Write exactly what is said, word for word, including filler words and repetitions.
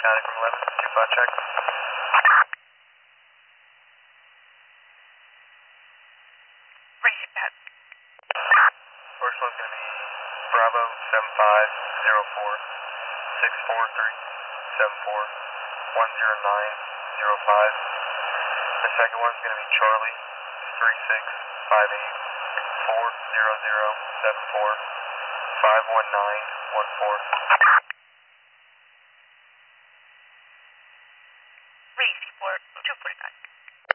County from eleven, two five check. Where you at? First one's going to be Bravo seven five zero four six four three seven four one zero nine zero five. The second one's going to be Charlie three six five eight four zero zero seven four five one nine one four.